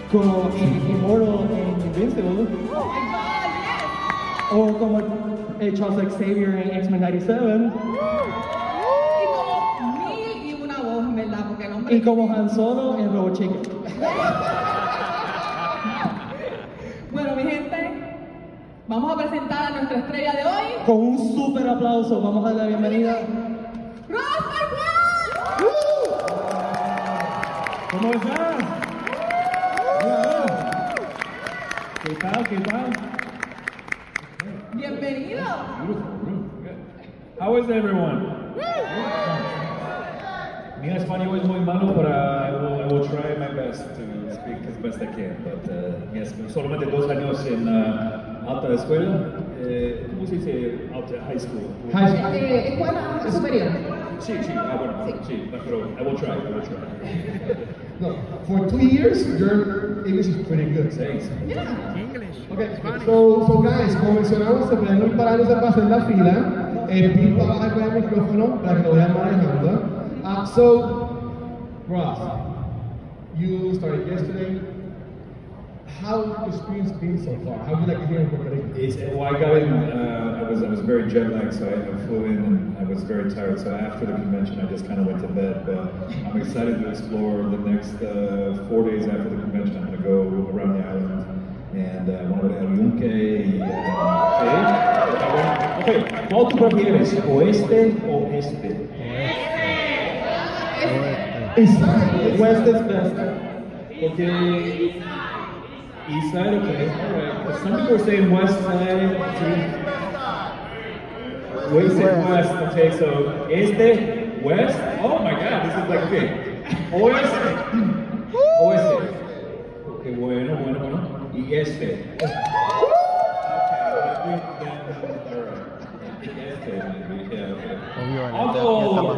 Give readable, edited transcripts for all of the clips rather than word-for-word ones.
como Immortal en Invincible. Oh my God, yes. O como Charles Xavier en X-Men 97. Y como mil y una voz, en verdad, porque el hombre... Y como Han Solo en Robot Chicken. Bueno, mi gente, vamos a presentar a nuestra estrella de hoy. Con un súper aplauso, vamos a dar la bienvenida. ¡Ross Marquand! ¿Cómo estás? Hola. ¿Qué tal? ¿Qué tal? Bienvenido. Beautiful. Good. How is everyone? Mi español es muy malo, but I will try my best to speak as best I can. But yes, solamente 2 años en alta escuela. ¿Cómo se dice alta? High school. Escuela superior. Sí, bueno, sí, pero I will try. No, for 2 years, your English is pretty good. Thanks. Yeah. Okay, so guys, como mencionamos, se pueden ir parándose para hacer la fila. Pete va a bajar con el micrófono para que lo vayan manejando. So, Ross, you started yesterday. How has the experience been so far? How do you like it here in Puerto Rico? Well, I got in. I was very jet lagged, so I flew in and I was very tired. So after the convention, I just kind of went to bed. But I'm excited to explore the next 4 days after the convention. I'm going to go around the island and want to go to El Yunque. Okay, ¿cuál tú prefieres, oeste o este? West is best. Okay. East side, okay, alright. Some people are saying west side. We say west, okay, so este, west. Oh my god, this is like, okay. Oeste. Oeste. Okay, bueno. Y este. Okay, este, yeah, okay. I'll go.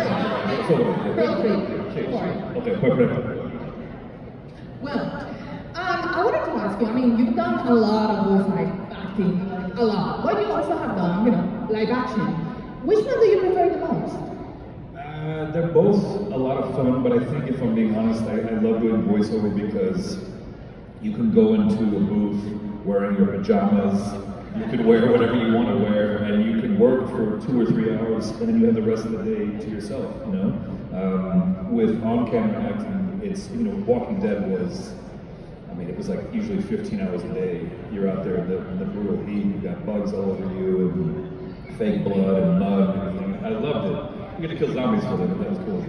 Okay, perfect. Well, I wanted to ask you, I mean, you've done a lot of voice acting, a lot, but you also have done, live action. Which one do you prefer the most? They're both a lot of fun, but I think if I'm being honest, I love doing voiceover because you can go into a booth wearing your pajamas, you can wear whatever you want to wear, and you can work for 2 or 3 hours, and then you have the rest of the day to yourself, With on-camera acting, it's, Walking Dead was, it was like usually 15 hours a day. You're out there in the brutal heat, you got bugs all over you, and fake blood and mud and everything. I loved it. You're gonna kill zombies for them, that was cool.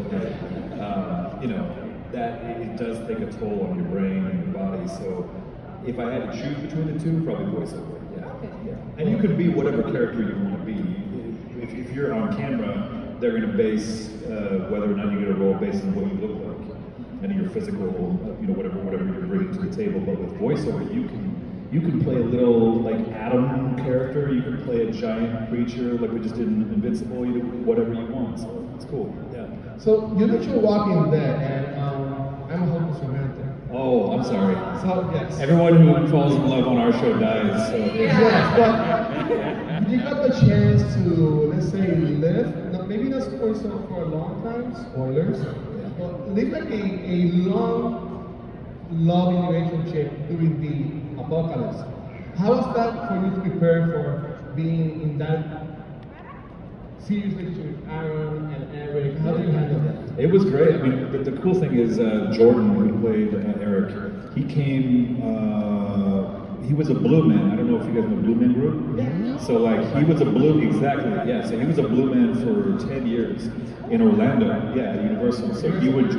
That it does take a toll on your brain and your body. So if I had to choose between the two, probably voiceover. Yeah. And you can be whatever character you want to be. If you're on camera, they're gonna base whether or not you get a role based on what you look like and your physical, whatever you're bringing to the table. But with voiceover, you can play a little like Adam character. You can play a giant creature like we just did in Invincible. You do whatever you want. So it's cool. Yeah. So you mentioned Walking Dead, and I'm a hopeless romantic. Oh, I'm sorry. So yes. Everyone who falls in love on our show dies. So. Yes, but you got the chance to, let's say, live. Maybe not for a long time. Spoilers. But live like a long, loving relationship during the apocalypse. How was that for you to prepare for being in that serious relationship with Aaron and Eric? How did you handle that? It was great. The cool thing is Jordan, who played Eric, he came, he was a Blue Man. I don't know if you guys know Blue Man Group? Yeah. So he was a Blue, exactly, yeah. So he was a Blue Man for 10 years in Orlando, yeah, at Universal. So he would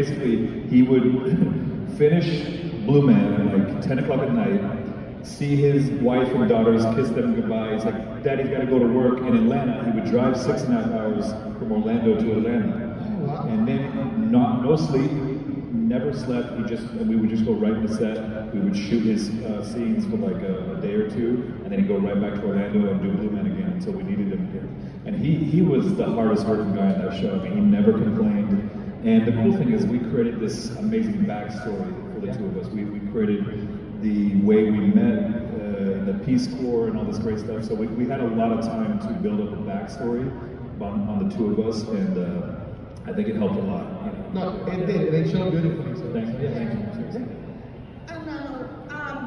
finish Blue Man at 10 o'clock at night, see his wife and daughters, kiss them goodbye. He's like, Daddy's got to go to work in Atlanta. He would drive 6.5 hours from Orlando to Atlanta. And then no sleep, never slept. We would just go right in the set. We would shoot his scenes for like a day or two, and then he'd go right back to Orlando and do Blue Man again until we needed him again. And he was the hardest working guy in that show. He never complained. And the cool thing is we created this amazing backstory for the two of us. We created the way we met, the Peace Corps and all this great stuff. So we had a lot of time to build up a backstory on the two of us, and I think it helped a lot. No, it did. They showed beautifully. So thank you.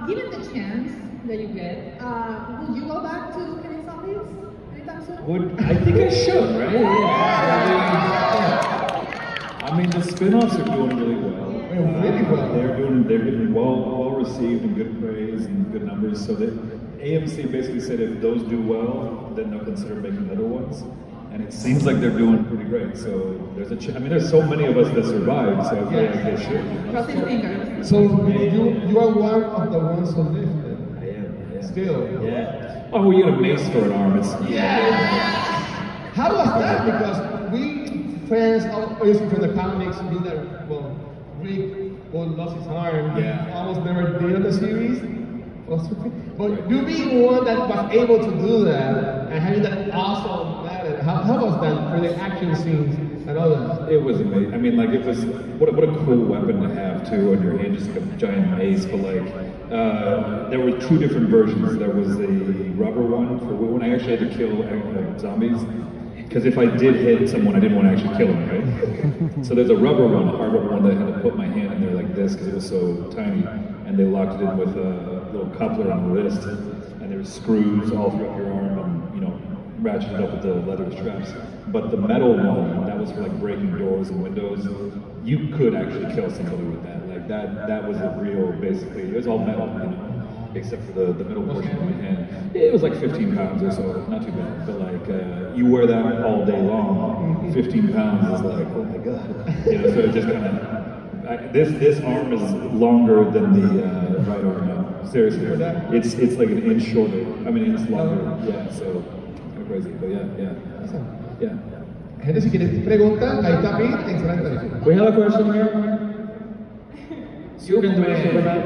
given the chance that you get, would you go back to killing zombies anytime soon? I think I should, right? Yeah. I mean, the spin-offs are doing really well. Really well. They're getting well received and good praise and good numbers. So that AMC basically said if those do well, then they'll consider making other ones. And it seems like they're doing pretty great. So there's I mean, there's so many of us that survived, so I feel like they should. Crossing fingers. So you are one of the ones who lived it. I am. Yeah. Still. Yeah. Oh, you get a mace for an arm. It's How was that? Because we fans, obviously from the comics, knew that, well, Rick lost his arm. Yeah. Almost never did on the series. But you being one that was able to do that and having that awesome battle, how was that for the action scenes and all that? It was amazing. I mean, like, it was, what a cool weapon to have, too, on your hand, just like a giant mace. But, like, there were two different versions. There was the rubber one for when I actually had to kill zombies. Because if I did hit someone, I didn't want to actually kill him, right? So there's a rubber one, a hard rubber one that I had to put my hand in there like this because it was so tiny. And they locked it in with a little coupler on the wrist. And there were screws all throughout your arm and, you know, ratcheted up with the leather straps. But the metal one, that was for like breaking doors and windows. You could actually kill somebody with that. Like that was a real, basically, it was all metal, you know. Except for the middle portion of my hand. It was like 15 pounds or so, not too bad. But like, you wear that all day long, 15 pounds is like, oh my God. You know, so it just kind of, this arm is longer than the right arm now. Seriously, it's like an inch shorter. I mean, it's longer. Yeah, so kind of crazy, but yeah. Gente, si quieres preguntar, ahí está Pete, excelente. We have a question here. You can do it, Superman.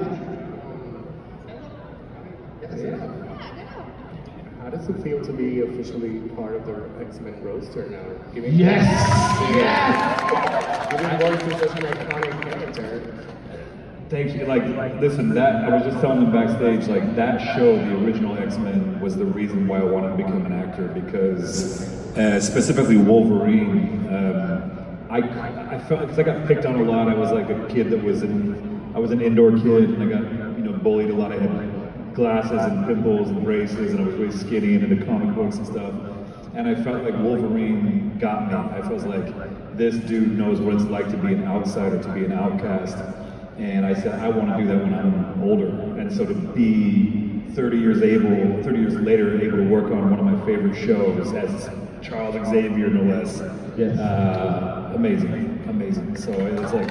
How does it feel to be officially part of the X-Men roster now? Yes! Giving voice to such an iconic character. Thank you. Like, listen, that I was just telling them backstage, like that show, the original X-Men, was the reason why I wanted to become an actor because, specifically Wolverine, I felt because I got picked on a lot. I was like a kid I was an indoor kid, and I got bullied a lot. I had glasses and pimples and braces, and I was really skinny and into comic books and stuff. And I felt like Wolverine got me. I felt like this dude knows what it's like to be an outsider, to be an outcast. And I said, I want to do that when I'm older. And so to be 30 years later, able to work on one of my favorite shows as Charles Xavier, no less. Yes. Amazing. So it's like,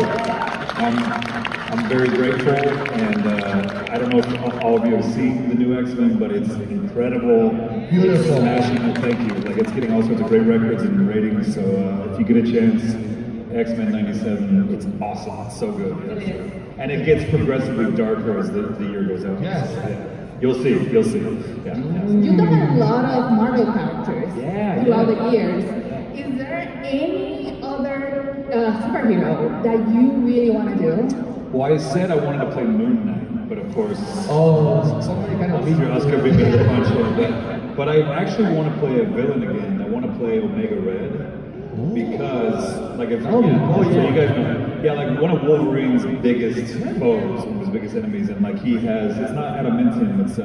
I'm very grateful, and I don't know if all of you have seen the new X-Men, but it's incredible. Beautiful. Smashing, thank you. Like, it's getting all sorts of great records and ratings, so if you get a chance, X-Men 97, it's awesome. It's so good. Yes. And it gets progressively darker as the year goes on. Yes. Yeah. You'll see. Yeah. You've done a lot of Marvel characters throughout the years. Is there any other superhero that you really want to do? Well, I said I wanted to play Moon Knight, but of course, Somebody kind of beat Oscar beat me to the punch. But I actually want to play a villain again. I want to play Omega Red. Because, like, if you guys know, like one of Wolverine's biggest foes, one of his biggest enemies, and like he has, it's not adamantium, it's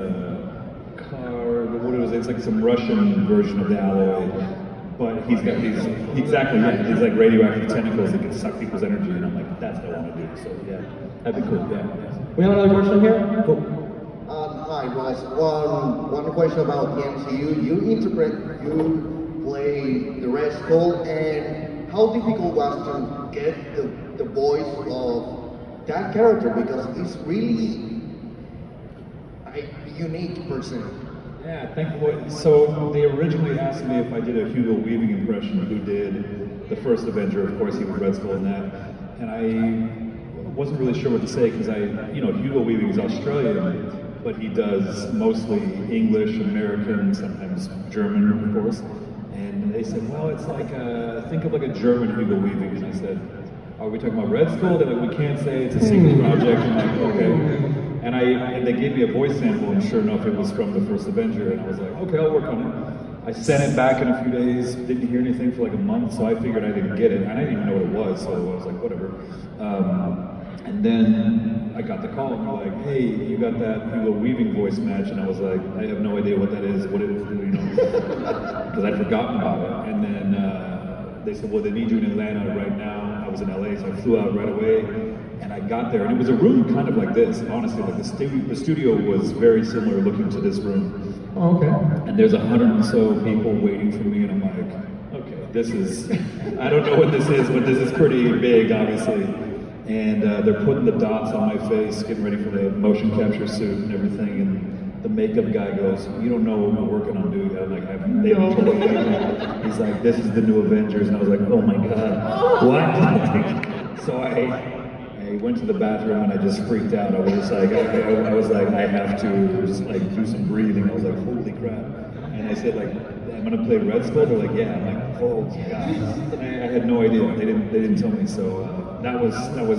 it's like some Russian version of the alloy, but he's got these, these like radioactive tentacles that can suck people's energy, and I'm like, that's what I want to do. So yeah, that'd be cool. Yeah. We have another question here. Cool. Hi, guys. One question about the MCU. You play the Red Skull, and how difficult was to get the voice of that character, because it's really a unique person. Yeah, thank you. So they originally asked me if I did a Hugo Weaving impression, who did the first Avenger. Of course, he was Red Skull in that, and I wasn't really sure what to say because Hugo Weaving is Australian, but he does mostly English, American, sometimes German, of course. And they said, well, it's like think of like a German Hugo Weaving. And I said, are we talking about Red Skull? They're like, we can't say, it's a secret project. I'm like, okay. And they gave me a voice sample, and sure enough, it was from the first Avenger. And I was like, okay, I'll work on it. I sent it back in a few days, didn't hear anything for like a month, so I figured I didn't get it. And I didn't even know what it was, so I was like, whatever. And then I got the call and they're like, hey, you got that Hugo Weaving voice match, and I was like, I have no idea what that is, what it is, because I'd forgotten about it. And then they said, well, they need you in Atlanta right now. I was in LA, so I flew out right away, and I got there, and it was a room kind of like this, honestly. Like the studio was very similar looking to this room. Oh, okay. And there's 100 and so people waiting for me, and I'm like, okay, this is, I don't know what this is, but this is pretty big, obviously. And they're putting the dots on my face, getting ready for the motion capture suit and everything. And the makeup guy goes, you don't know what we're working on, do you? I'm like, they haven't told me anything. He's like, this is the new Avengers. And I was like, oh my God, what? So I went to the bathroom and I just freaked out. I was just like, I was like, I have to just like do some breathing. I was like, holy crap. And I said like, I'm gonna play Red Skull. They're like, yeah. I'm like, oh God. I had no idea. They didn't tell me. So that was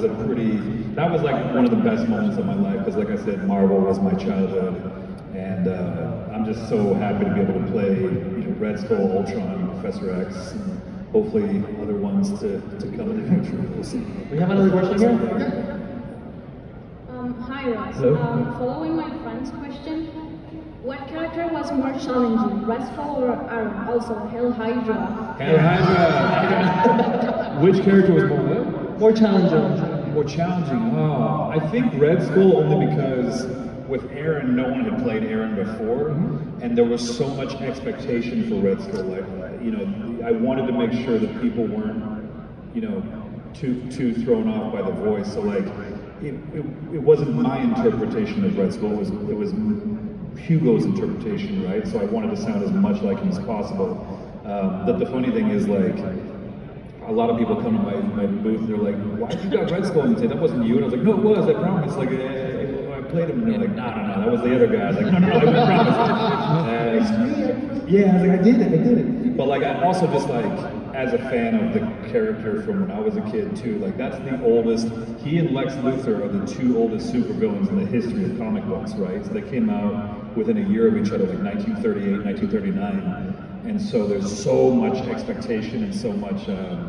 like one of the best moments of my life, because like I said, Marvel was my childhood, and I'm just so happy to be able to play Red Skull, Ultron, Professor X, and hopefully other ones to come in the future. We'll see. We have another question here. Hi Ross. Hello. Following my friend's question, what character was more challenging, Red Skull or Aaron? Also, Hail Hydra. Hail Hydra! Which character was more what? More challenging. More challenging. Oh, I think Red Skull only because with Aaron, no one had played Aaron before, and there was so much expectation for Red Skull. Like, I wanted to make sure that people weren't, too thrown off by the voice. So like, it wasn't my interpretation of Red Skull. It was Hugo's interpretation, right? So I wanted to sound as much like him as possible. The funny thing is, like, a lot of people come to my booth, they're like, why you got Red Skull? And say, that wasn't you. And I was like, no, it was, I promise. Like, I played him. And they're like, no, that was the other guy. I was like, no, I promise. Yeah, I was like, I did it. But like, I also just like, as a fan of the character from when I was a kid too, like that's the oldest, he and Lex Luthor are the two oldest supervillains in the history of comic books, right? So they came out within a year of each other, like 1938, 1939. And so there's so much expectation and so much,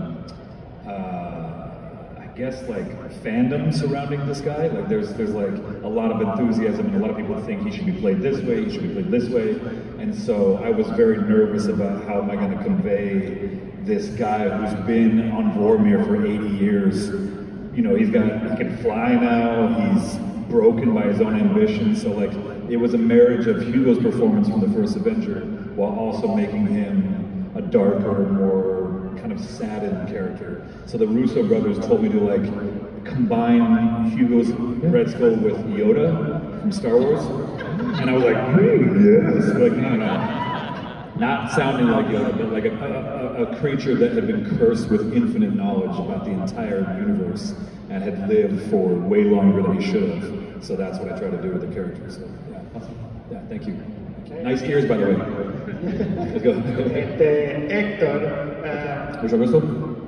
I guess, like fandom surrounding this guy. Like there's like a lot of enthusiasm, and a lot of people think he should be played this way, he should be played this way. And so I was very nervous about how am I going to convey this guy who's been on Vormir for 80 years. He can fly now, he's broken by his own ambition. So like, it was a marriage of Hugo's performance from the first Avenger, while also making him a darker, more kind of saddened character. So the Russo brothers told me to like combine Hugo's Red Skull with Yoda from Star Wars, and I was like, yes, like no. Not sounding like Yoda, but like a creature that had been cursed with infinite knowledge about the entire universe and had lived for way longer than he should have. So that's what I try to do with the character. So yeah, awesome. Yeah, thank you. Nice ears, by the way. Let's go. Héctor. Mucho gusto.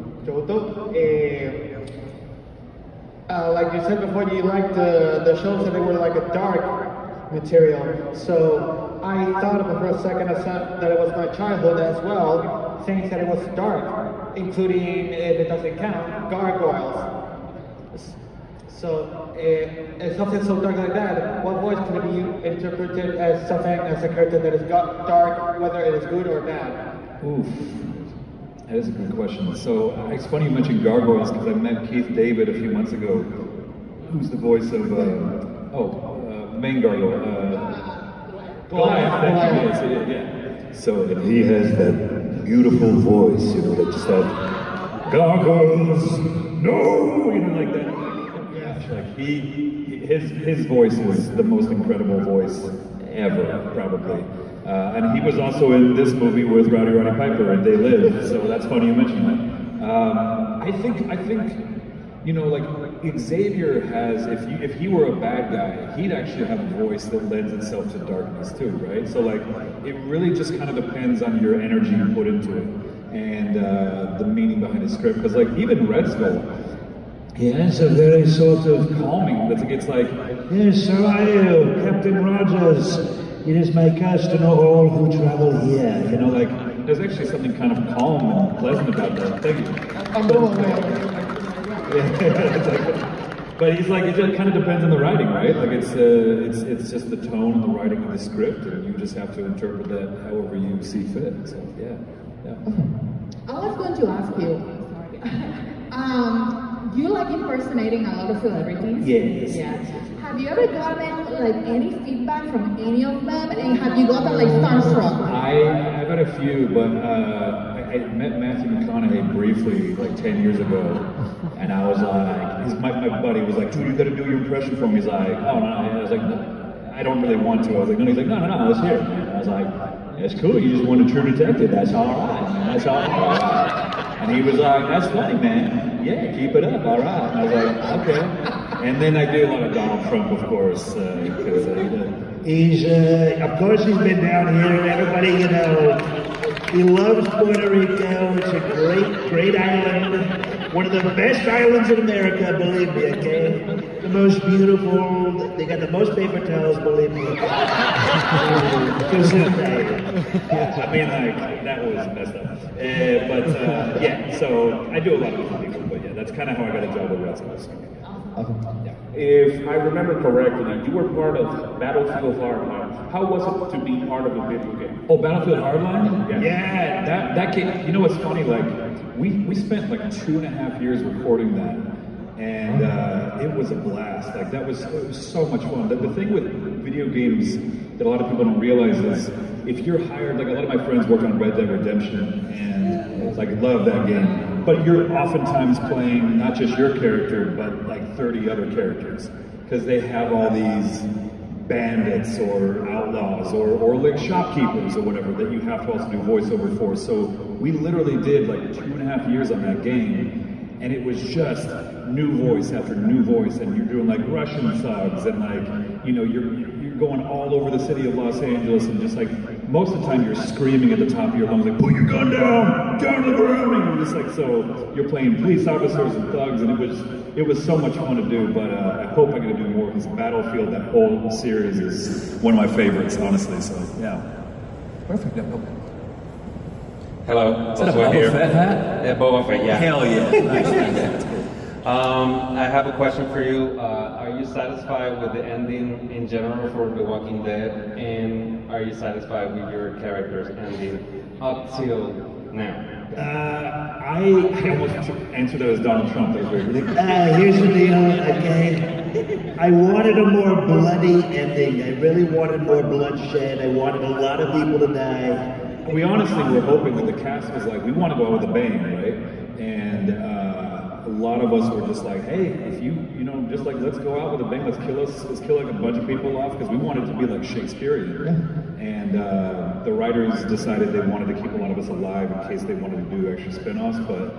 Like you said before, you liked the shows that they were like a dark material. So I thought of it for a second that it was my childhood as well, things that it was dark, including, if it doesn't count, gargoyles. So it's something so dark like that, what voice could it be interpreted as something, as a character that is dark, whether it is good or bad? Oof. That is a good question. So it's funny you mentioned gargoyles, because I met Keith David a few months ago, who's the voice of, main gargoyle. Goliath. Yeah. So he has that beautiful voice, that just that, gargoyles, no, like that. Like his voice is the most incredible voice ever, probably. And he was also in this movie with Rowdy Roddy Piper, and They Live. So that's funny you mentioned that. I think, like Xavier has, if he were a bad guy, he'd actually have a voice that lends itself to darkness too, right? So like, it really just kind of depends on your energy you put into it and the meaning behind the script. Because like even Red Skull, he has a very sort of calming. It's like, yes, how are you, Captain Rogers? It is my curse to know all who travel here. Like there's actually something kind of calm and pleasant about that. Thank you. But he's like, it just kind of depends on the writing, right? Like it's just the tone and the writing of the script, and you just have to interpret that however you see fit. So yeah. I was going to ask you, you like impersonating a lot of celebrities? Yes. Yeah. Have you ever gotten like any feedback from any of them, and have you gotten like starstruck? I've had a few, but I met Matthew McConaughey briefly like 10 years ago, and I was like, my buddy was like, dude, you gotta do your impression for me. He's like, oh no, I was like, no, I don't really want to. I was like, no, he's like, no, let's hear it. And I was like, that's cool, you just want a true detective, that's all right, man, that's all right. And he was like, that's funny, man, yeah, keep it up, all right. And I was like, okay. And then I do a lot of Donald Trump, of course, because he's been down here, and everybody, you know, he loves Puerto Rico. It's a great island. One of the best islands in America, believe me, okay? The most beautiful, they got the most paper towels, believe me. I mean, like, that was messed up. But yeah, so I do a lot of different people, but yeah, that's kind of how I got a job with Red Sox. Yeah. If I remember correctly, you were part of Battlefield Hardline. How was it to be part of a video game? Oh, Battlefield Hardline? Yeah. That game, you know what's funny, like, we spent like 2.5 years recording that, and it was a blast. Like, it was so much fun. The thing with video games that a lot of people don't realize is, if you're hired, like a lot of my friends work on Red Dead Redemption, and like love that game, but you're oftentimes playing not just your character, but like 30 other characters, because they have all these bandits or outlaws or like shopkeepers or whatever that you have to also do voiceover for. So we literally did like 2.5 years on that game, and it was just new voice after new voice, and you're doing like Russian thugs, and like, you know, you're going all over the city of Los Angeles, and just like most of the time you're screaming at the top of your lungs like, put your gun down to the ground, and you're just like, so you're playing police officers and thugs, and it was so much fun to do. But I hope I'm going to do more, because Battlefield, that whole series, is one of my favorites, honestly. So yeah. Perfect. Hello. Is that a Boba Fett hat? Yeah, Boba Fett, yeah. Hell yeah. Nice. That's cool. I have a question for you. Are you satisfied with the ending in general for The Walking Dead? And are you satisfied with your character's ending up till now? I almost answered that as Donald Trump. Here's the deal, okay? I wanted a more bloody ending. I really wanted more bloodshed. I wanted a lot of people to die. We honestly were hoping that the cast was like, we want to go out with a bang, right? And a lot of us were just like, hey, if you know, just like, let's go out with a bang, let's kill like a bunch of people off, because we wanted to be like Shakespearean. Yeah. And the writers decided they wanted to keep a lot of us alive in case they wanted to do extra spin-offs, but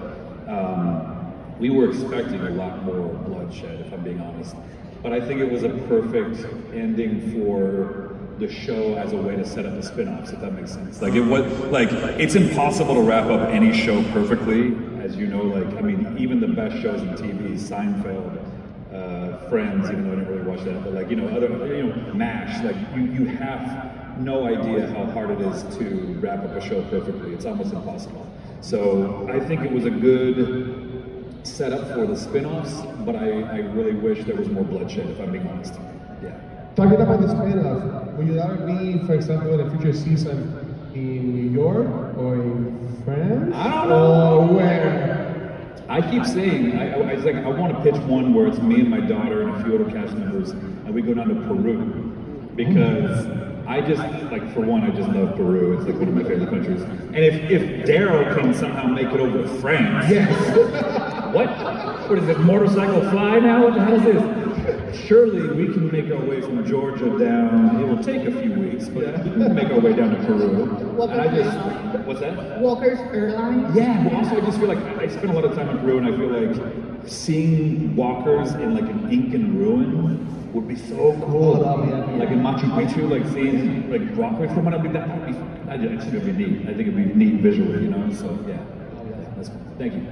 we were expecting a lot more bloodshed, if I'm being honest. But I think it was a perfect ending for the show as a way to set up the spin-offs, if that makes sense. Like, it's impossible to wrap up any show perfectly, as you know. Like, I mean, even the best shows on TV, Seinfeld, Friends, even though I didn't really watch that, but like, you know, MASH, like, you have no idea how hard it is to wrap up a show perfectly. It's almost impossible. So I think it was a good setup for the spin-offs, but I really wish there was more bloodshed, if I'm being honest. Yeah. Talking about the spin-off, would you rather be, for example, in a future season in New York or in France? I don't know. Or where? I keep saying, I want to pitch one where it's me and my daughter and a few other cast members, and we go down to Peru, because I just, like, for one, I just love Peru. It's like one of my favorite countries. And if Daryl can somehow make it over to France, yes. What is it, motorcycle fly now? What the hell is this? Surely we can make our way from Georgia down. It will take a few weeks, but we can make our way down to Peru. What's that? Walker's Airlines? Yeah, well, also I just feel like I spend a lot of time in Peru, and I feel like seeing walkers in like an Incan ruin would be so cool. Like in Machu Picchu, like seeing like walkers from it, that would be, I think it'd be neat. I think it'd be neat visually, you know, so yeah. That's cool. Thank you.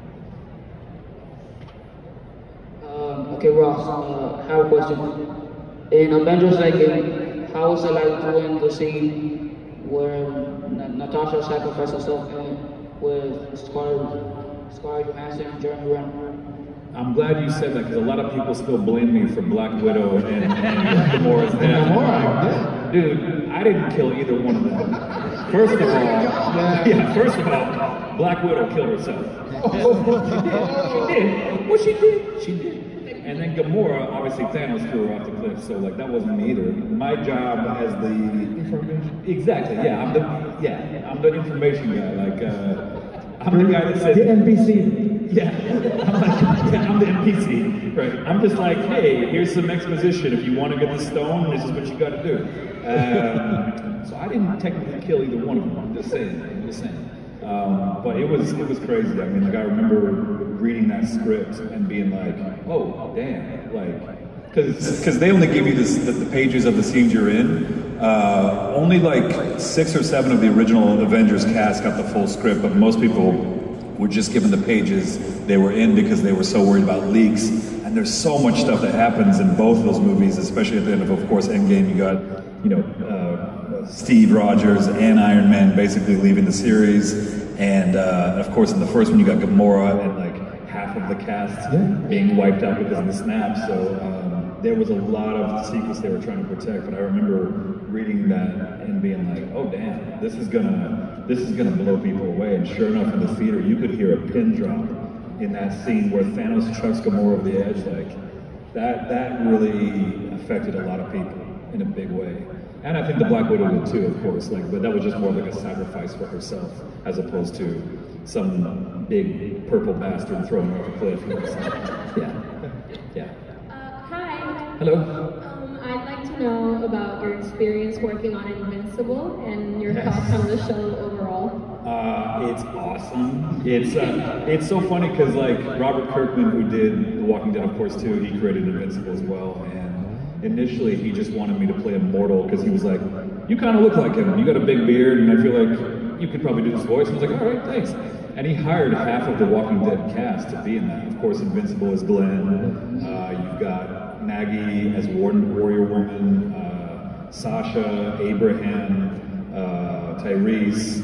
Okay, Ross, I have a question. In Avengers Endgame, how was it like doing the scene where Natasha sacrificed herself with Scarlett Johansson and Jeremy Renner? I'm glad you said that because a lot of people still blame me for Black Widow and Gamora's death. Dude, I didn't kill either one of them. First of all, Black Widow killed herself. She did. Well, she did. And then Gamora, obviously Thanos threw her off the cliff, so like that wasn't me either. My job as the information. Exactly. Yeah, I'm the information guy. Like I'm the guy that says the NPC. Yeah, I'm the NPC. Right. I'm just like, hey, here's some exposition. If you want to get the stone, this is what you got to do. So I didn't technically kill either one of them. I'm just saying. But it was crazy. I mean, like I remember reading that script and being like, oh damn, like, because they only give you the pages of the scenes you're in. Only like 6 or 7 of the original Avengers cast got the full script, but most people were just given the pages they were in because they were so worried about leaks. And there's so much stuff that happens in both of those movies, especially at the end of course, Endgame. You got, Steve Rogers and Iron Man basically leaving the series. And of course, in the first one, you got Gamora and like half of the cast being wiped out because of the snap. So there was a lot of secrets they were trying to protect. But I remember reading that and being like, oh damn, this is gonna blow people away. And sure enough, in the theater, you could hear a pin drop in that scene where Thanos chucks Gamora over the edge. Like that really affected a lot of people in a big way. And I think the Black Widow did too, of course. Like, but that was just more like a sacrifice for herself, as opposed to some big purple bastard throwing her off a cliff. Yeah. Hi. Hello. I'd like to know about your experience working on Invincible and your thoughts on the show overall. It's awesome. It's so funny because like Robert Kirkman, who did The Walking Dead, of course, too, he created Invincible as well. And initially, he just wanted me to play Immortal because he was like, you kind of look like him. You got a big beard, and I feel like you could probably do this voice. And I was like, all right, thanks. And he hired half of the Walking Dead cast to be in that. Of course, Invincible is Glenn. You've got Maggie as Warrior Woman, Sasha, Abraham, Tyrese,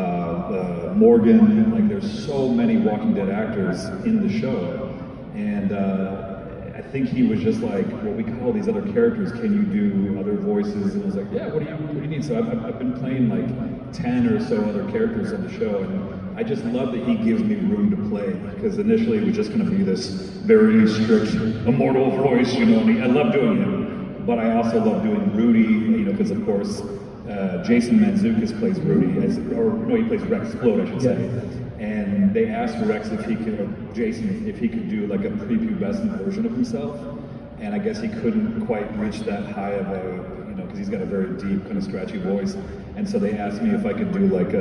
Morgan. Like, there's so many Walking Dead actors in the show. And I think he was just like, well, we got all these other characters, can you do other voices? And I was like, yeah, what do you need? So I've been playing like 10 or so other characters on the show, and I just love that he gives me room to play, because initially it was just going to be this very strict, immortal voice, and I love doing him, but I also love doing Rudy, because of course, Jason Mantzoukas plays Rudy, he plays Rex Splode, I should say. And they asked Rex if he could, Jason, if he could do like a prepubescent version of himself. And I guess he couldn't quite reach that high of a, because he's got a very deep, kind of scratchy voice. And so they asked me if I could do like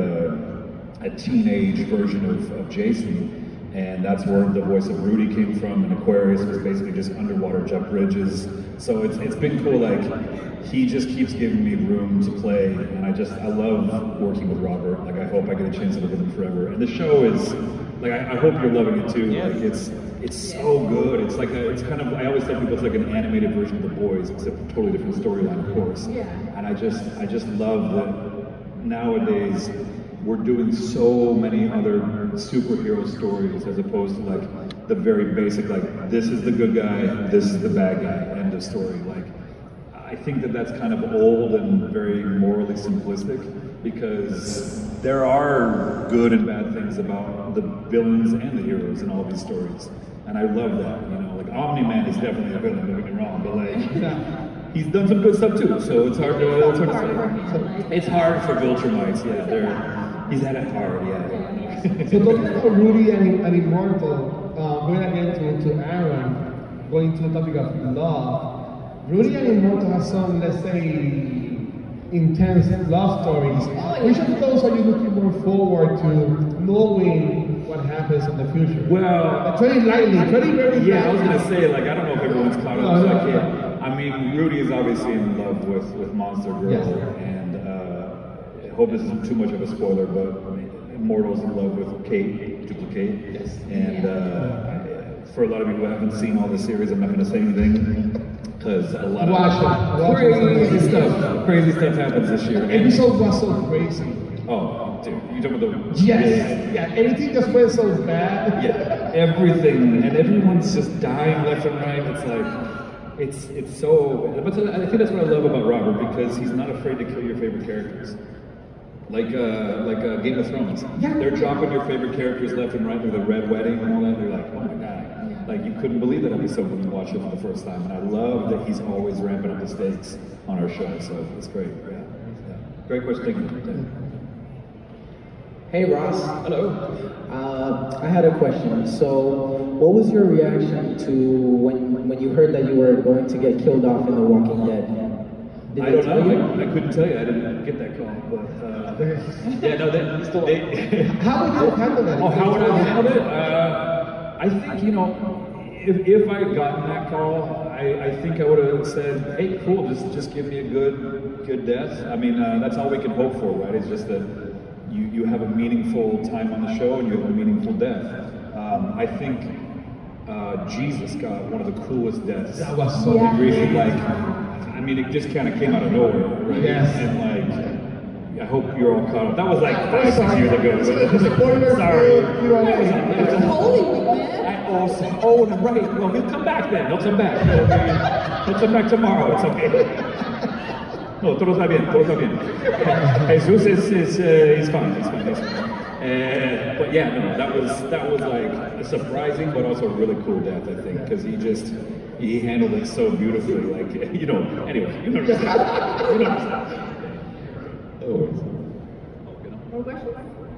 a teenage version of Jason. And that's where the voice of Rudy came from. And Aquarius was basically just underwater Jeff Bridges. So it's been cool, like, he just keeps giving me room to play, and I love working with Robert. Like, I hope I get a chance to work with him forever. And the show is, like, I hope you're loving it too. Like, it's so good. It's like it's kind of, I always tell people it's like an animated version of The Boys, except a totally different storyline, of course. Yeah. And I just love that nowadays we're doing so many other superhero stories as opposed to like the very basic, like, this is the good guy, this is the bad guy, end of story. Like, I think that that's kind of old and very morally simplistic, because there are good and bad things about the villains and the heroes in all these stories. And I love that, like Omni-Man is definitely a villain, don't get me wrong, but like, he's done some good stuff too, so it's hard to say. It's hard for Viltrumites, he's had it hard, So talking about Rudy and Immortal, going again to Aaron, going to the topic of love, Rudy and Immortal have some, let's say, intense love stories. Which of those are you looking more forward to knowing what happens in the future? Well, tread lightly, tread very lightly. I was going to say, like, I don't know if everyone's caught up. I mean, Rudy is obviously in love with Monster Girl, and I hope this isn't too much of a spoiler, but Immortal's in love with Kate, Duplicate. Yes. And for a lot of people who haven't seen all the series, I'm not going to say anything. because a lot Watch of crazy stuff happens this year. The episode was so crazy. Oh, dude, you talking about the Yes. Yeah, everything just went so bad. Yeah, everything, and everyone's just dying left and right. It's like, it's so. But I think that's what I love about Robert, because he's not afraid to kill your favorite characters. Like Game of Thrones. Yeah. They're dropping your favorite characters left and right with the Red Wedding and all that. They're like, oh my god. Like, you couldn't believe that episode when you watch it for the first time. And I love that he's always ramping up the stakes on our show. So it's great. Yeah. Great question. Thank you. Hey Ross. Hello. I had a question. So, what was your reaction to when you heard that you were going to get killed off in The Walking Dead? I don't know. I couldn't tell you. I didn't get that call. But yeah, no. How would you handle that? Oh, how would I handle it? I think, if I had gotten that call, I think I would have said, "Hey, cool. Just give me a good death." I mean, that's all we can hope for, right? It's just that you have a meaningful time on the show and you have a meaningful death. I think Jesus got one of the coolest deaths. That was so great. Like, I mean, it just kind of came out of nowhere, right? Yes. And I hope you're all caught up. That was like 5-6 years ago. Spoiler. Sorry. It's Holy Week, man. Oh, right. Well, he'll come back then. He'll come back. He'll come back tomorrow. It's okay. No, todo está bien. Jesus is fine. He's fine. But yeah, no, that was like a surprising but also really cool death, I think, because he handled it so beautifully. Like, anyway, you understand. More questions?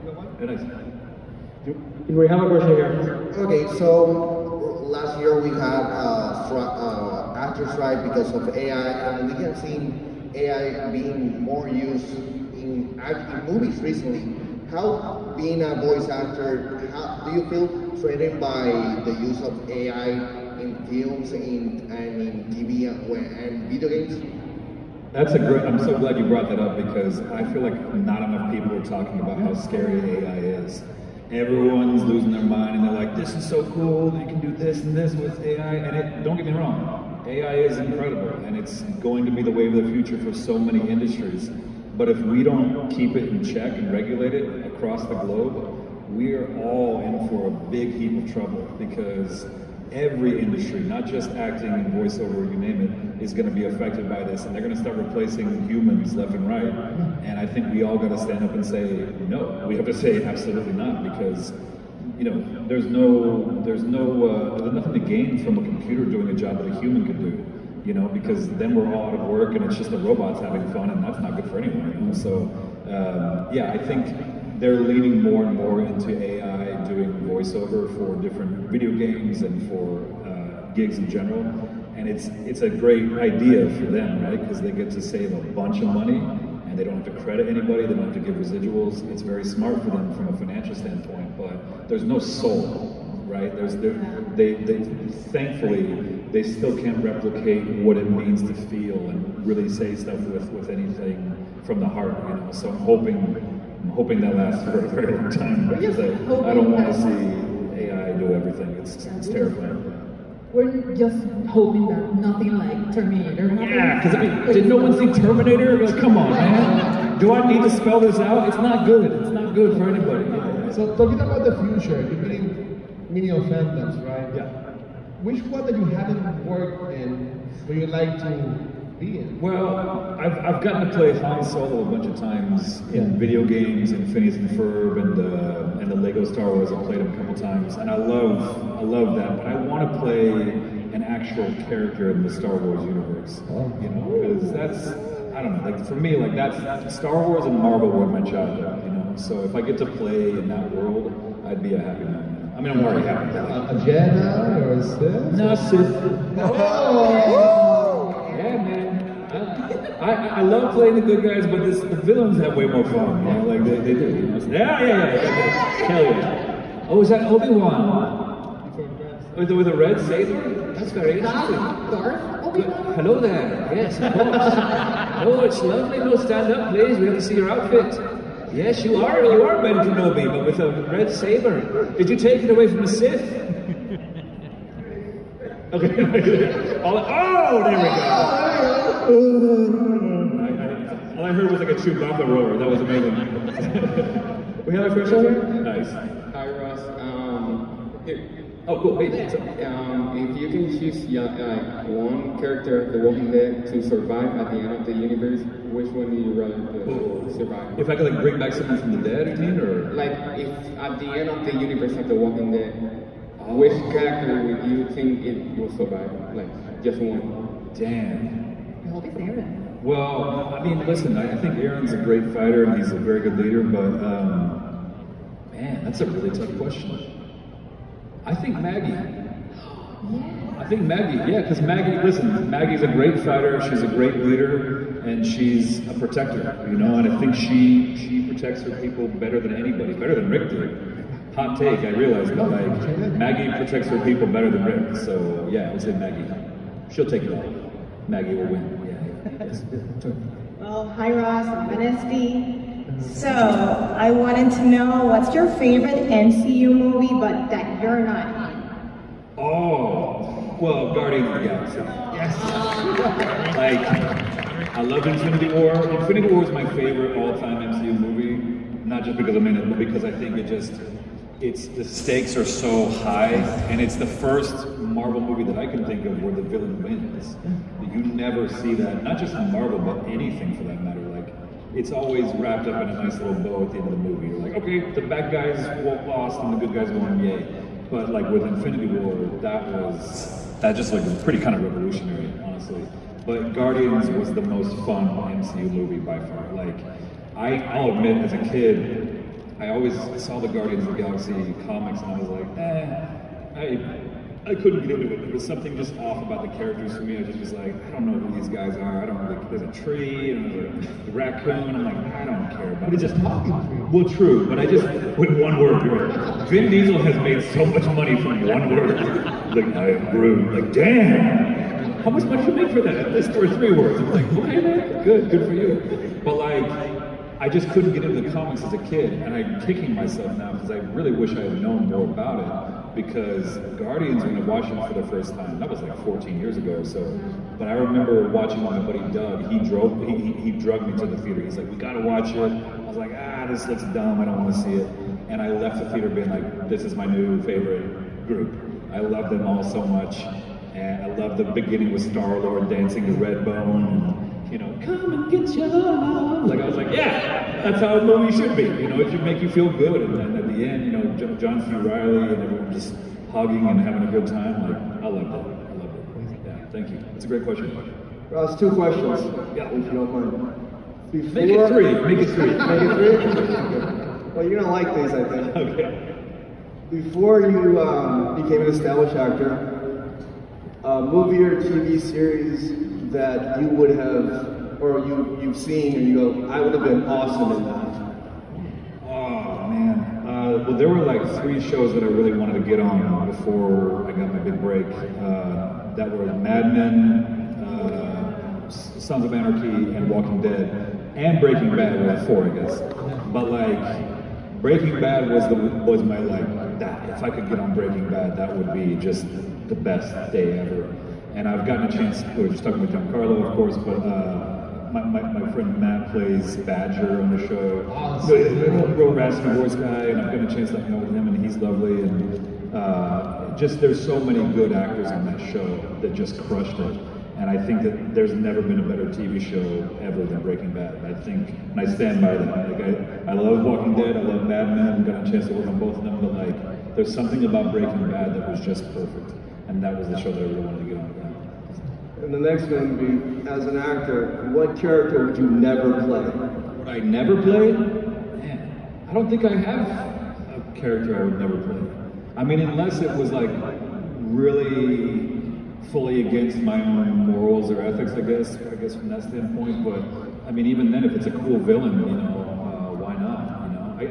We have a question here. Okay, so last year we had actor strike because of AI, and we have seen AI being more used in movies recently. How, being a voice actor, do you feel threatened by the use of AI in films and in TV and video games? I'm so glad you brought that up, because I feel like not enough people are talking about how scary AI is. Everyone's losing their mind and they're like, this is so cool, you can do this and this with AI. And don't get me wrong, AI is incredible and it's going to be the wave of the future for so many industries. But if we don't keep it in check and regulate it across the globe, we are all in for a big heap of trouble, because every industry, not just acting and voiceover, you name it, is going to be affected by this, and they're going to start replacing humans left and right. And I think we all got to stand up and say no. We have to say absolutely not, because there's nothing to gain from a computer doing a job that a human could do. Because then we're all out of work and it's just the robots having fun, and that's not good for anyone. So yeah, I think they're leaning more and more into AI doing voiceover for different video games and for gigs in general. And it's a great idea for them, right? Because they get to save a bunch of money and they don't have to credit anybody, they don't have to give residuals. It's very smart for them from a financial standpoint, but there's no soul, right? Thankfully, they still can't replicate what it means to feel and really say stuff with anything from the heart, So I'm hoping that lasts for a very long time, because I don't want to see AI do everything. It's terrifying. We're just hoping that nothing like Terminator happens. Yeah, because did no one see Terminator? Like, come on, man. Do I need to spell this out? It's not good. It's not good for anybody. So talking about the future, you've been in many of fandoms, right? Yeah. Which one that you haven't worked in would you like to be in? Well, I've gotten to play Han Solo a bunch of times in video games, and Phineas and Ferb, and the Lego Star Wars. I've played them a couple times, and I love that. But I want to play an actual character in the Star Wars universe. Because that's, I don't know, like for me, like that's Star Wars and Marvel were my childhood. So if I get to play in that world, I'd be a happy man. I mean, I'm already happy. A Jedi or a Sith? No, Sith. Oh. Yeah, man. I love playing the good guys, but the villains have way more fun. Like they do. Yeah. Hell yeah. Oh, is that Obi-Wan? With the red saber? That's very interesting. Hello there. Yes, of course. Oh, it's lovely. No, stand up, please. We have to see your outfit. Yes, you are Ben Kenobi, but with a red saber. Did you take it away from the Sith? Okay. Oh, there we go. All I heard was like a Chewbacca roar. That was amazing. We have a question here? Nice. Hi, Ross. Here. Oh, cool. Hey. If you can choose one character of The Walking Dead to survive at the end of the universe, which one do you rather survive? If I could like bring back someone from the dead, you mean, or like if at the end of the universe of The Walking Dead, which character would you think it will survive? Like just one. Damn. I hope it's Aaron. Well, I mean, listen, I think Aaron's a great fighter and he's a very good leader, but man, that's a really tough question. I think Maggie. I think Maggie, yeah, because Maggie, listen, Maggie's a great fighter, she's a great leader, and she's a protector, you know, and I think she protects her people better than anybody, better than Rick did. Hot take, I realize, but like, Maggie protects her people better than Rick, so yeah, I would say Maggie. She'll take it all. Maggie will win, yeah. Well, hi Ross, I'm NSD. So, I wanted to know what's your favorite MCU movie, but that you're not in? Oh, well, Guardians of the Galaxy. Yes. Like, I love Infinity War. Infinity War is my favorite all-time MCU movie, not just because I'm in it, but because I think the stakes are so high, and it's the first Marvel movie that I can think of where the villain wins. You never see that, not just in Marvel, but anything for that matter. Like, it's always wrapped up in a nice little bow at the end of the movie. You're like, okay, the bad guys lost and the good guys won, yay. But like with Infinity War, that just like was pretty kind of revolutionary, honestly. But Guardians was the most fun MCU movie by far. Like, I'll admit, as a kid, I always saw the Guardians of the Galaxy comics and I was like, I couldn't get into it. There was something just off about the characters for me. I just was like, I don't know who these guys are. I don't really, there's a tree and there's a raccoon. I'm like, I don't care about it. But just talking. Well, true, but I just, with one word, Vin Diesel has made so much money from one word. Like, I am Groot. Like, damn! How much money did you make for that? This for 3 words. I'm like, okay, man, good for you. But like, I just couldn't get into the comics as a kid, and I'm kicking myself now because I really wish I had known more about it. Because Guardians, when I watched it for the first time, that was like 14 years ago or so. But I remember watching my buddy Doug. He drugged me to the theater. He's like, we gotta watch it. I was like, this looks dumb. I don't want to see it. And I left the theater being like, this is my new favorite group. I love them all so much. And I love the beginning with Star-Lord dancing to Redbone. You know, come and get your love. Like, I was like, yeah, that's how a movie should be. You know, it should make you feel good. And then at the end, you know, John C. Reilly and everyone just hugging and having a good time. Like, I love that. Yeah, thank you. That's a great question. Ross, 2 questions. Yeah. If you don't mind. Make it 3. Make it 3. Make it 3? Well, you're gonna like these, I think. Okay. Before you became an established actor, a movie or TV series that you would have, or you've seen and you go, I would have been awesome in that? Oh, man. Well, there were like 3 shows that I really wanted to get on before I got my big break. That were Mad Men, Sons of Anarchy, and Walking Dead, and Breaking Bad. Were 4, I guess. But like, Breaking Bad was my like that. If I could get on Breaking Bad, that would be just the best day ever. And I've gotten a chance. We were just talking with Giancarlo, of course, but my friend Matt plays Badger on the show. Real raspy voice guy, and I've gotten a chance to hang out with him, and he's lovely. And just there's so many good actors on that show that just crushed it. And I think that there's never been a better TV show ever than Breaking Bad. I think, and I stand by that. Like I love Walking Dead, I love Mad Men, I've got a chance to work on both of them, but like, there's something about Breaking Bad that was just perfect. And that was the show that I really wanted to get on. And the next one would be, as an actor, what character would you never play? Would I never play? Man, I don't think I have a character I would never play. I mean, unless it was like really fully against my own morals or ethics, I guess from that standpoint. But I mean, even then, if it's a cool villain, you know, why not? You know,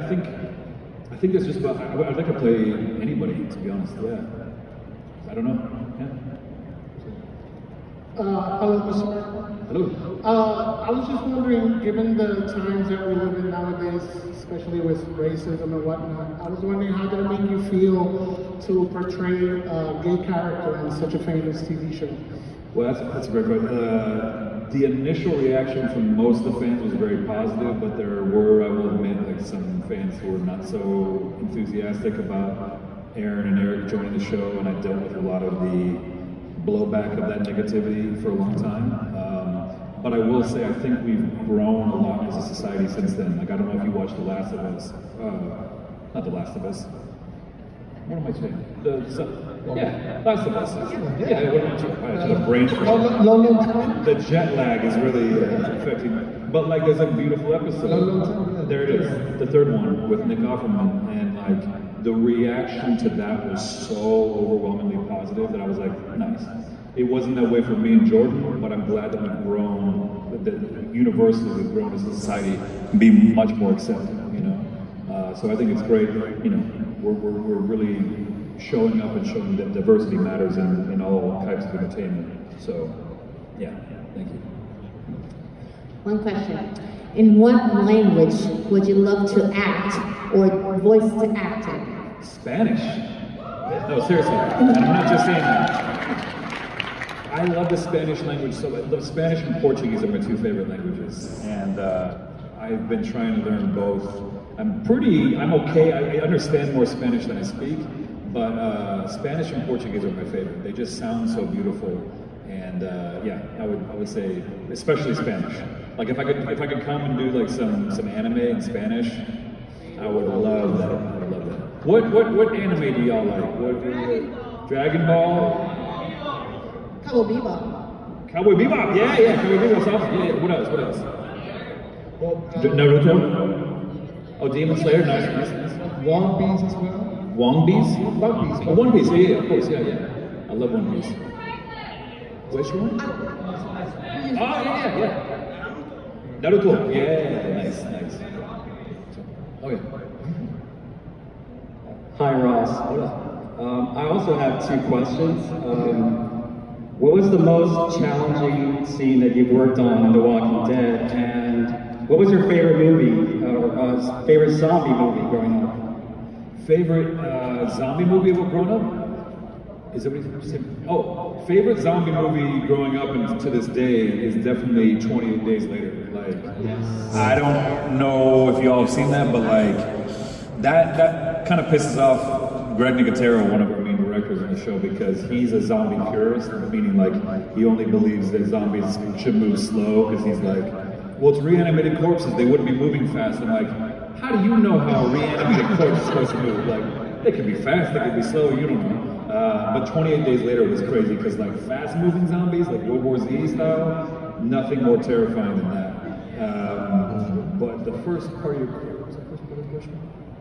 I think it's just about. I'd like to play anybody, to be honest. Yeah, I don't know. Yeah. Hello, Mr. Hello. I was just wondering, given the times that we live in nowadays, especially with racism and whatnot, I was wondering how did it make you feel to portray a gay character in such a famous TV show? Well, that's a great question. The initial reaction from most of the fans was very positive, but there were, I will admit, like some fans who were not so enthusiastic about Aaron and Eric joining the show, and I dealt with a lot of the blowback of that negativity for a long time. But I will say, I think we've grown a lot as a society since then. Like, I don't know if you watched The Last of Us. Not The Last of Us. What am I saying? Yeah, Last of Us. Yeah, what am I saying? I should have brain fart. The jet lag is really affecting me. But like, there's a beautiful episode. There it is, the third one with Nick Offerman, and like the reaction to that was so overwhelmingly positive that I was like, nice. It wasn't that way for me and Jordan, but I'm glad that we've grown, that universally we've grown as a society and be much more accepting, you know. So I think it's great, you know, we're really showing up and showing that diversity matters in all types of entertainment. So, yeah, thank you. One question. In what language would you love to act or voice to act in? Spanish. No, seriously. I'm not just saying that. I love the Spanish language so much. The Spanish and Portuguese are my two favorite languages. And I've been trying to learn both. I'm okay. I understand more Spanish than I speak, but Spanish and Portuguese are my favorite. They just sound so beautiful. And yeah, I would say, especially Spanish. Like if I could come and do like some anime in Spanish, I would love that. I would love that. What anime do y'all like? Dragon Ball? Cowboy Bebop. Cowboy Bebop, yeah, Cowboy Bebop's awesome. Yeah. What else? Naruto? Oh, Demon Slayer, nice. One Piece as well. One Piece? One Piece. Oh, One Piece, yeah, of course, yeah. I love One Piece. Which one? Oh, yeah. Naruto, yeah, nice. Okay. Hi, Ross. What up? I also have two questions. What was the most challenging scene that you've worked on in The Walking Dead, and what was your favorite movie, or favorite zombie movie growing up? Favorite zombie movie growing up? Is that what you said? Oh, favorite zombie movie growing up and to this day is definitely 28 Days Later. Like, I don't know if y'all have seen that, but like, that kind of pisses off Greg Nicotero, one of our main directors on the show, because he's a zombie purist, meaning like he only believes that zombies should move slow because he's like, well, it's reanimated corpses, they wouldn't be moving fast. I'm like, how do you know how a reanimated corpse is supposed to move? Like, they could be fast, they could be slow, you don't know. But 28 Days Later was crazy because like fast moving zombies, like World War Z style, nothing more terrifying than that. But the first part of your question?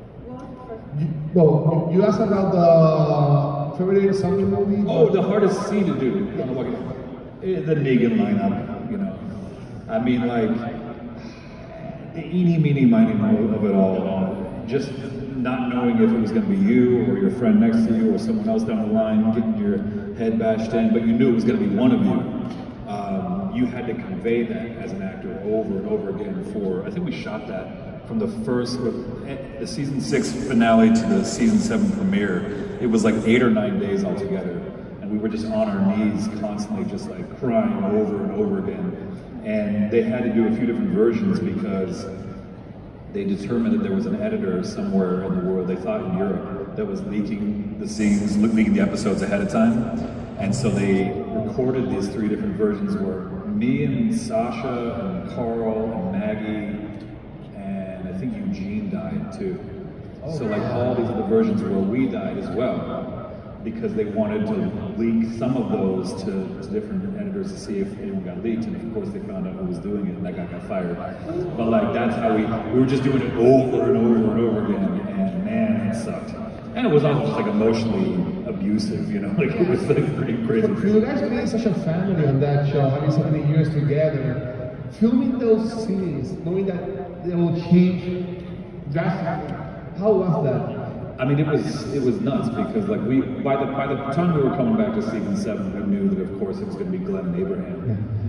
You asked about the favorite zombie movie? Oh, the hardest scene to do. The Negan lineup, you know. I mean, like, the eeny, meeny, miny, mo of it all. Just not knowing if it was going to be you or your friend next to you or someone else down the line getting your head bashed in, but you knew it was going to be one of you. You had to convey that as an actor over and over again I think we shot that from the season 6 finale to the season 7 premiere. It was like 8 or 9 days altogether. And we were just on our knees constantly just like crying over and over again. And they had to do a few different versions because they determined that there was an editor somewhere in the world, they thought in Europe, that was leaking the scenes, leaking the episodes ahead of time. And so they recorded these 3 different versions where me and Sasha and Carl and Maggie and I think Eugene died too. So like all these other versions where we died as well, because they wanted to leak some of those to different editors to see if anyone got leaked, and of course they found out who was doing it and that guy got fired. But like that's how we were just doing it over and over and over again, and man, it sucked. And it was also just like emotionally abusive, you know, like it was like pretty crazy. For you guys being such a family on that show, having so many years together, filming those scenes, knowing that they will change drastically, how was that? I mean, it was nuts because like by the time we were coming back to season 7, we knew that of course it was going to be Glenn and Abraham.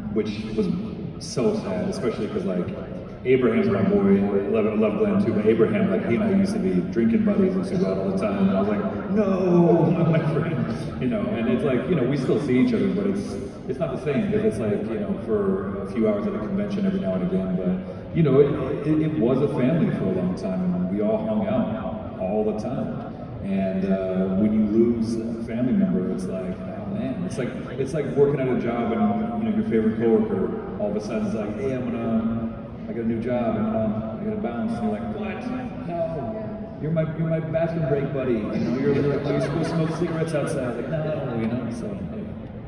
which was so sad, especially because like Abraham's my boy. I love Glenn too, but Abraham, like he and I used to be drinking buddies and used to go out all the time, and I was like, no, not my friend, you know. And it's like, you know, we still see each other, but it's not the same because it's like, you know, for a few hours at a convention every now and again. But you know, it was a family for a long time, and we all hung out all the time. And when you lose a family member, it's like, oh man, it's like working at a job and you know your favorite coworker all of a sudden is like, hey, I got a new job and I got to bounce. And you're like, what? No, you're my bathroom break buddy. You know, you're like, you're supposed to smoke cigarettes outside. Like, no, you know. So anyway,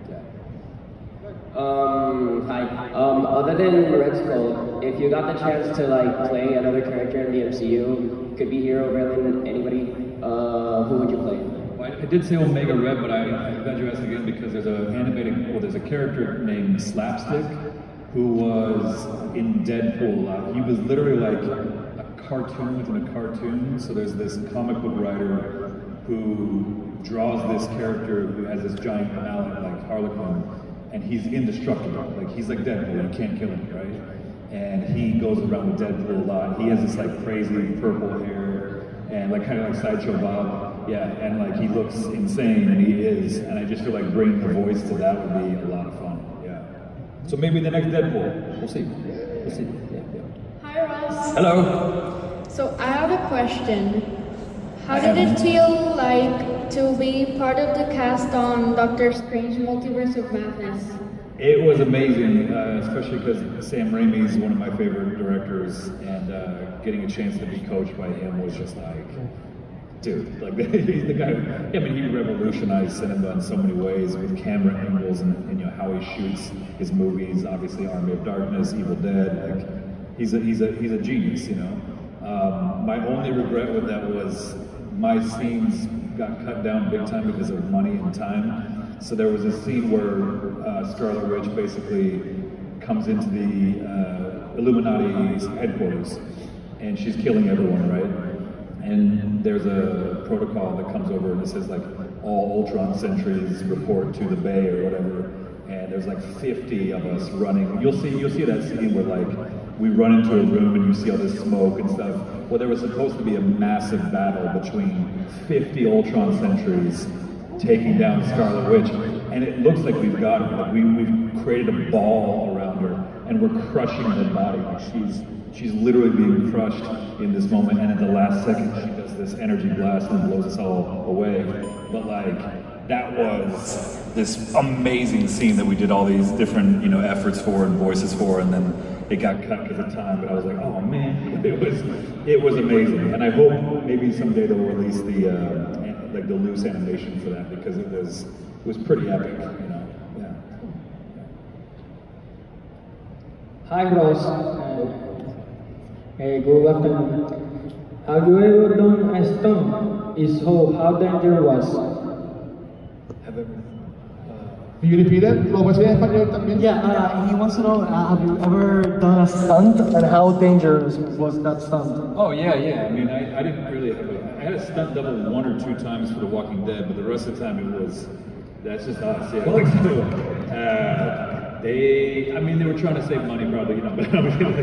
yeah. Hi. Other than Red Skull, if you got the chance to like play another character in the MCU, could be hero, villain, anybody, who would you play? Well, I did say Omega Red, but I'm glad you asked again because there's there's a character named Slapstick who was in Deadpool a lot. He was literally like a cartoon within a cartoon. So there's this comic book writer who draws this character who has this giant mallet like Harlequin, and he's indestructible. Like he's like Deadpool, you can't kill him, right? And he goes around with Deadpool a lot. He has this like crazy purple hair and like kind of like Sideshow Bob. Yeah, and like he looks insane, and he is. And I just feel like bringing the voice to that would be a lot of fun. Yeah. So maybe the next Deadpool. We'll see. We'll see. Yeah. Hi, Ross. Hello. So I have a question. How did it feel like to be part of the cast on Doctor Strange Multiverse of Madness? It was amazing, especially because Sam Raimi is one of my favorite directors, and getting a chance to be coached by him was just like, dude, like he's the guy. I mean, he revolutionized cinema in so many ways with camera angles and you know how he shoots his movies. Obviously, Army of Darkness, Evil Dead. Like he's a genius, you know. My only regret with that was my scenes got cut down big time because of money and time. So there was a scene where Scarlet Witch basically comes into the Illuminati's headquarters, and she's killing everyone, right? And there's a protocol that comes over and it says like all Ultron sentries report to the Bay or whatever. And there's like 50 of us running. You'll see that scene where like we run into a room and you see all this smoke and stuff. Well, there was supposed to be a massive battle between 50 Ultron sentries taking down Scarlet Witch, and it looks like we've got her. Like we've created a ball around her, and we're crushing her body. She's literally being crushed in this moment, and at the last second, she does this energy blast and blows us all away. But like, that was this amazing scene that we did all these different, you know, efforts for and voices for, and then it got cut because of time. But I was like, oh man, it was amazing, and I hope maybe someday they'll release the loose animation for that because it was pretty epic, you know. Yeah. Hi, Ross. Good afternoon. Have you ever done a stunt? If so, how dangerous was? Can you repeat it? ¿Lo puedes decir en español también? Yeah, he wants to know, have you ever done a stunt, and how dangerous was that stunt? Oh yeah. I mean, I didn't really have I had a stunt double 1 or 2 times for The Walking Dead, but the rest of the time that's just us. Yeah. They were trying to save money probably, you know. But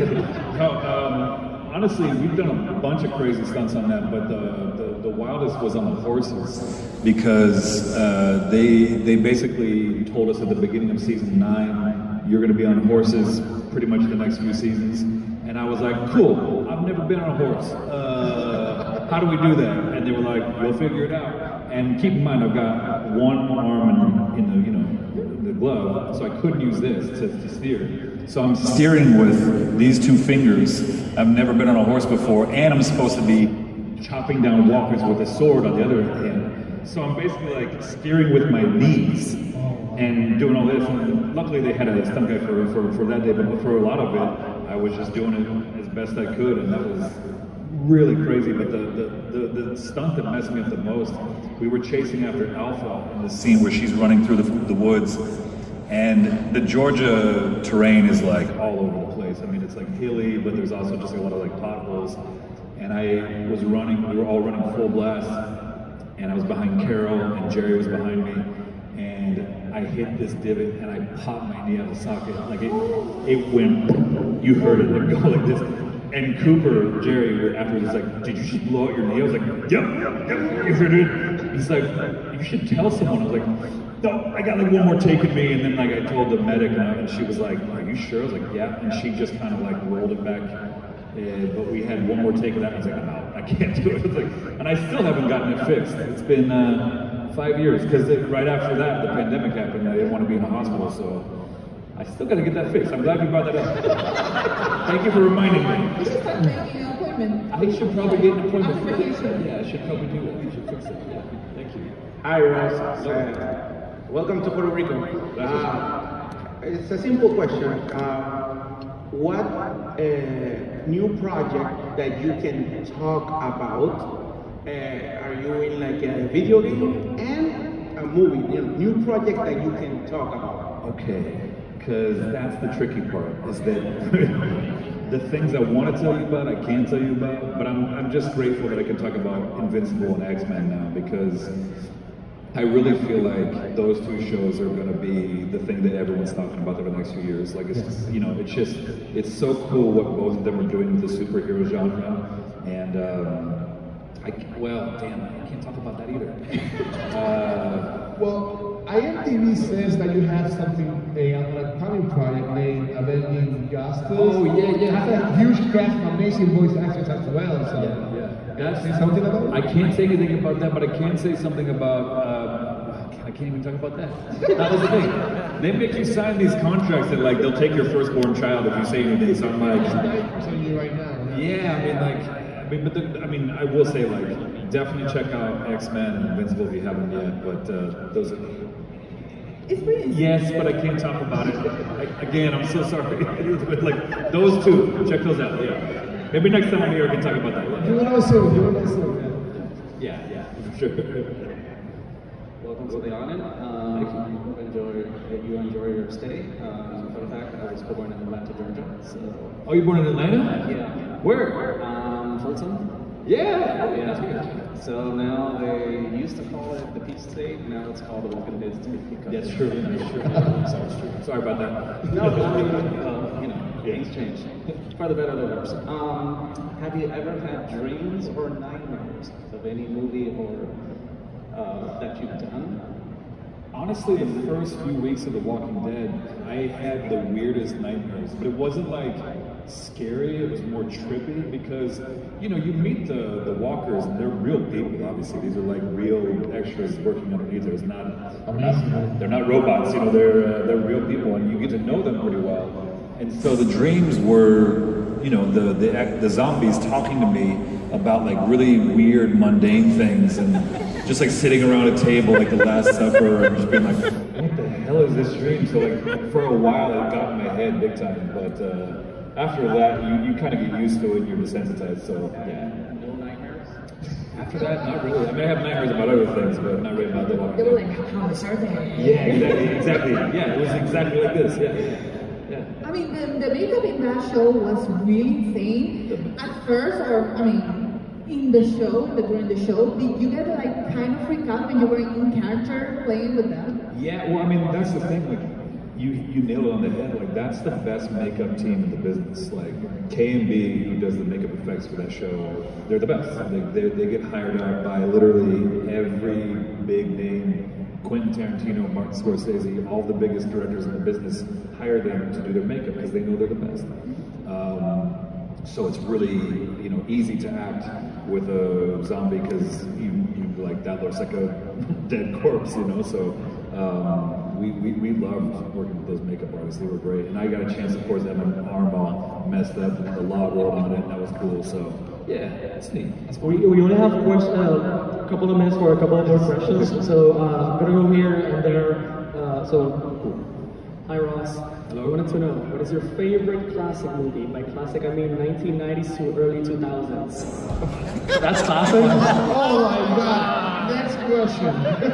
honestly, we've done a bunch of crazy stunts on that, but the wildest was on the horses because they basically told us at the beginning of season 9, you're going to be on horses pretty much the next few seasons, and I was like, cool, I've never been on a horse. How do we do that? And they were like, we'll figure it out. And keep in mind, I've got one arm in the glove, so I couldn't use this to steer. So I'm steering with these 2 fingers. I've never been on a horse before, and I'm supposed to be chopping down walkers with a sword on the other hand. So I'm basically like steering with my knees and doing all this. And luckily they had a stunt guy for that day, but for a lot of it, I was just doing it as best I could, and that was really crazy. But the stunt that messed me up the most, we were chasing after Alpha in the scene where she's running through the woods, and the Georgia terrain is like all over the place. I mean, it's like hilly, but there's also just a lot of like potholes. And I was running, we were all running full blast, and I was behind Carol, and Jerry was behind me, and I hit this divot and I popped my knee out of the socket. Like it went, you heard it go like this. And Cooper, Jerry, afterwards was like, did you just blow out your knee? I was like, yep, you sure did. He's like, you should tell someone. I was like, no, I got like one more take of me. And then like I told the medic and she was like, are you sure? I was like, yeah. And she just kind of like rolled it back. But we had one more take of that. I was like, no, I can't do it. And I still haven't gotten it fixed. It's been 5 years because right after that, the pandemic happened. I didn't want to be in the hospital, so I still got to get that fixed. I'm glad you brought that up. Thank you for reminding me. You should start making an appointment. I should probably get an appointment for it. Yeah, I should probably do that. You should fix it. Yeah. Thank you. Hi, Ross. Welcome to Puerto Rico. It's a simple question. What new project that you can talk about? Are you in like a video game and a movie? New project that you can talk about? Okay, because that's the tricky part, is that the things I want to tell you about, I can't tell you about, but I'm just grateful that I can talk about Invincible and X-Men now, because I really feel like those two shows are going to be the thing that everyone's talking about over the next few years. Like, it's just, you know, it's so cool what both of them are doing with the superhero genre, and well, damn, I can't talk about that either. Well, IMDb says that you have something, an upcoming project named Avenging Justice. Oh, yeah. It has a huge cast of amazing voice actors as well, so. Yeah. Can I say something about it? I can't say anything about that, but I can say something about, I can't even talk about that. That was the thing. They make you sign these contracts that, like, they'll take your firstborn child if you say anything, so I'm like. On you right now. Yeah, I mean, like, I will say, like, definitely check out X-Men and Invincible if you haven't yet, but those are... It's pretty. Yes, but I can't talk about it. Again, I'm so sorry. But like, those two, check those out, yeah. Maybe next time I'm here I can talk about that. You will know soon, Yeah, for sure. Welcome to the island. You enjoy your stay. Fun fact, I was born in Atlanta, Georgia. So. Oh, you're born in Atlanta? Yeah. Where? Fulton. Yeah. So now they used to call it the Peach State. Now it's called the Walking Dead State. That's true. Sorry about that. No, I mean, things change for the better or the worse. Have you ever had dreams or nightmares of any movie or that you've done? Honestly, the first few weeks of The Walking Dead, I had the weirdest nightmares, but it wasn't like scary, it was more trippy because, you know, you meet the walkers and they're real people, obviously. These are like real extras working underneath. They're not robots, you know, they're real people and you get to know them pretty well. And so the dreams were, you know, the zombies talking to me about like really weird, mundane things and just like sitting around a table like the Last Supper and just being like, what the hell is this dream? So like for a while it got in my head big time, but after that you kind of get used to it, you're desensitized, so yeah. No nightmares? After that, not really. I mean, I have nightmares about other things, but not really about The Walking Dead. They were like, how is our day? Yeah, exactly. Yeah, it was exactly like this, yeah. I mean, the makeup in that show was really insane. At first, in the show, during the show, did you get like kind of freak out when you were in character playing with them? Yeah, well, I mean, that's the thing, like, you nailed it on the head, like, that's the best makeup team in the business. Like, K&B, who does the makeup effects for that show, they're the best. They get hired out by literally every big name. Quentin Tarantino, Martin Scorsese, all the biggest directors in the business hire them to do their makeup because they know they're the best. So it's really, you know, easy to act with a zombie because you like, that looks like a dead corpse, you know. So we loved working with those makeup artists. They were great, and I got a chance, of course, to have my arm all messed up and the log rolled on it, and that was cool. So yeah, it's neat. We only have a couple of minutes for a couple of more questions. So I'm gonna go here and there. Hi Ross. Hello. I wanted to know, what is your favorite classic movie? By classic, I mean 1990s to early 2000s. That's classic? Oh my God! Next question.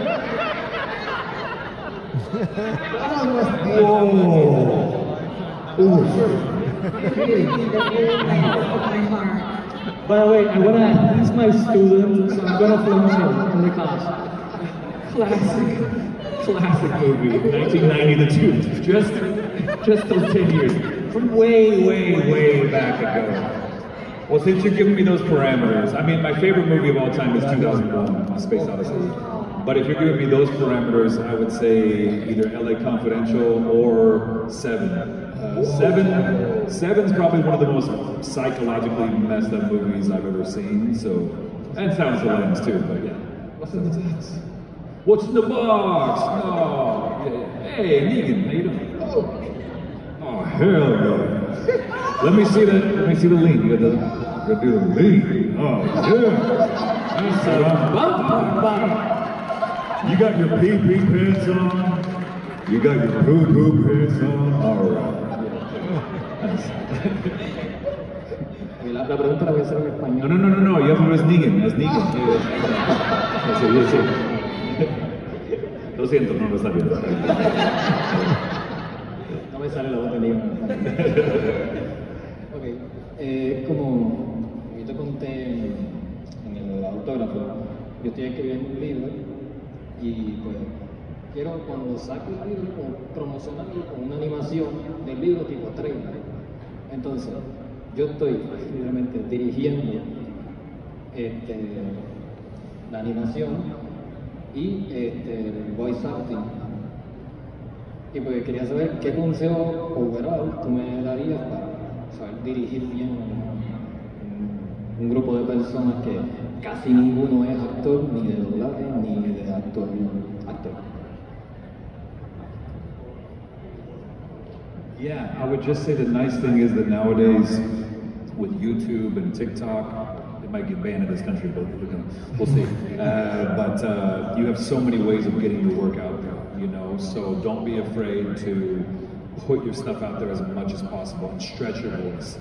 By the way, I want to he's my student, so I'm gonna film him in the class. Classic. classic movie, 1990, The Tooth. Just those 10 years. From way back ago. Well, since you're giving me those parameters, I mean, my favorite movie of all time is 2001, A Space Odyssey. But if you're giving me those parameters, I would say either LA Confidential or Seven. Seven's probably one of the most psychologically messed up movies I've ever seen. So, and Silence of the Lambs too. But yeah. What's in the box? Oh, yeah. Hey, Negan, how you doing? Oh, hell yeah. Let me see the lean. You gotta do the lean. Oh yeah. That's what I'm about. You got your pee-pee pants on. You got your poo-poo pants on. All right. La pregunta la voy a hacer en español. No. You have to do as Negan. Sí. Lo siento, no lo está bien. No me sale la voz de Negan. Ok, como yo te conté en el autógrafo, yo estoy escribiendo un libro y pues quiero cuando saque el libro promocionarlo con una animación del libro tipo 30. Entonces, yo estoy realmente dirigiendo la animación y el voice acting. Y pues quería saber qué consejo overall tú me darías para saber dirigir bien un grupo de personas que casi ninguno es actor, ni de doblaje, ni de actor. Yeah, I would just say the nice thing is that nowadays with YouTube and TikTok, it might get banned in this country, but we'll see. But you have so many ways of getting your work out there, you know, so don't be afraid to put your stuff out there as much as possible and stretch your voice.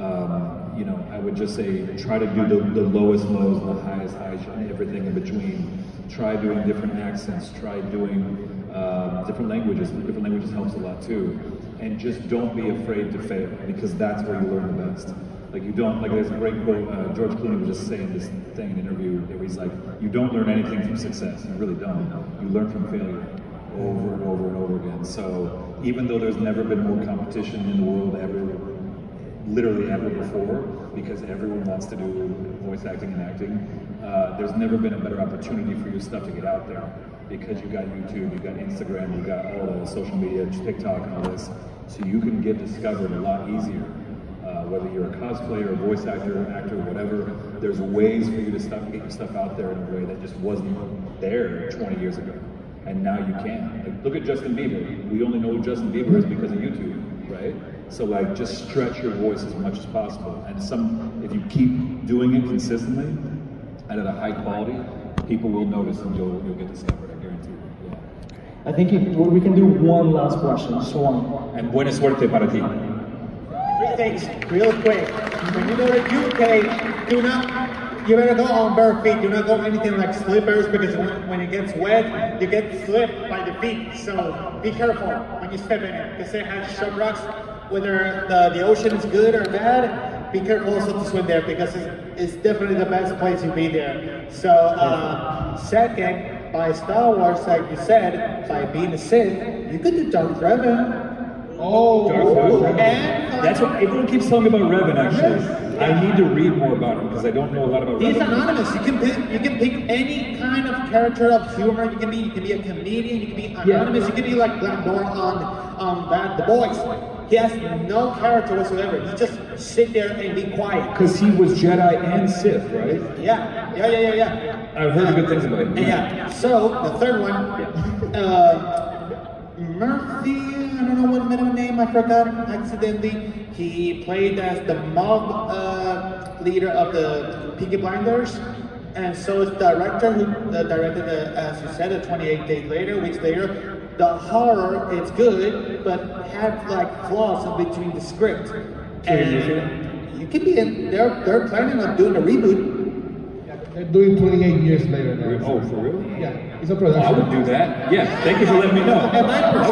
You know, I would just say try to do the lowest lows and the highest highs and everything in between. Try doing different accents, try doing different languages. Different languages helps a lot too. And just don't be afraid to fail, because that's where you learn the best. Like you don't, like there's a great quote, George Clooney was just saying this thing in an interview, where he's like, you don't learn anything from success, you really don't. You learn from failure over and over and over again. So even though there's never been more competition in the world literally ever before, because everyone wants to do voice acting and acting, there's never been a better opportunity for your stuff to get out there, because you got YouTube, you got Instagram, you got all the social media, TikTok and all this, so you can get discovered a lot easier. Whether you're a cosplayer, voice actor, whatever, there's ways for you to get your stuff out there in a way that just wasn't there 20 years ago. And now you can. Like, look at Justin Bieber. We only know who Justin Bieber is because of YouTube, right? So like, just stretch your voice as much as possible. And if you keep doing it consistently and at a high quality, people will notice and you'll get discovered, I guarantee you. Yeah. I think we can do one last question, just one. And buena suerte para ti. 3 things, real quick. When you go to UK, you better go on bare feet. Do not go anything like slippers, because when it gets wet, you get slipped by the feet. So be careful when you step in it, because it has sharp rocks. Whether the ocean is good or bad, be careful also to swim there, because it's definitely the best place to be there. So second, by Star Wars, like you said, by being a Sith, you could do Darth Revan. Oh, that's what everyone keeps telling me about Revan. Actually, yes. I need to read more about him because I don't know a lot about Revan. He's anonymous. You can pick any kind of character of humor. You can be a comedian. You can be anonymous. Yeah. You can be like Black Door on The Boys. He has no character whatsoever. He just sit there and be quiet. Because he was Jedi and Sith, right? Yeah. I've heard good things about him. Yeah. So the third one, Murphy, I don't know what middle name, I forgot accidentally. He played as the mob leader of the Peaky Blinders. And so is the director who directed, as you said, 28 days later, weeks later. The horror, it's good, but had like flaws in between the script. And you can be in, they're planning on doing a reboot. They're doing 28 years later now. Oh, for real? Yeah, it's a production. I would do that. Yeah, thank you for letting me know. In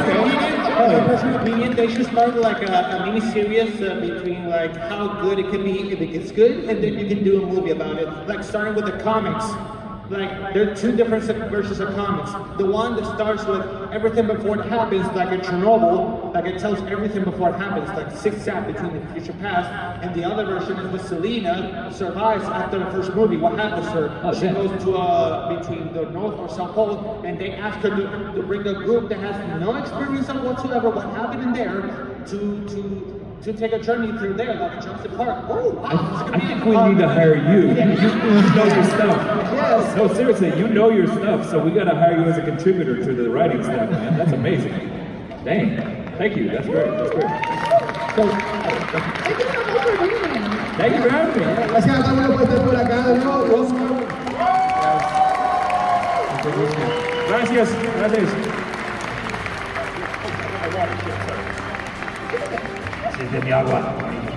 my personal opinion, they should start like a mini-series between like how good it can be if it gets good, and then you can do a movie about it. Like starting with the comics. Like there are 2 different versions of comics. The one that starts with everything before it happens, like in Chernobyl, like it tells everything before it happens, like zigzag between the future past. And the other version is with Selena survives after the first movie. What happens to her? She goes to between the North or South Pole, and they ask her to bring a group that has no experience of whatsoever what happened in there to take a journey through there, like Jurassic Park. Oh, wow. I think we need to hire you. You know your stuff. Yes. No, seriously, you know your stuff, so we got to hire you as a contributor to the writing staff, man. That's amazing. Dang. Thank you. That's great. That's great. So, thank you for having me. Gracias, vámonos por estar por acá de nuevo. Gracias. Gracias. Sí, de mi agua.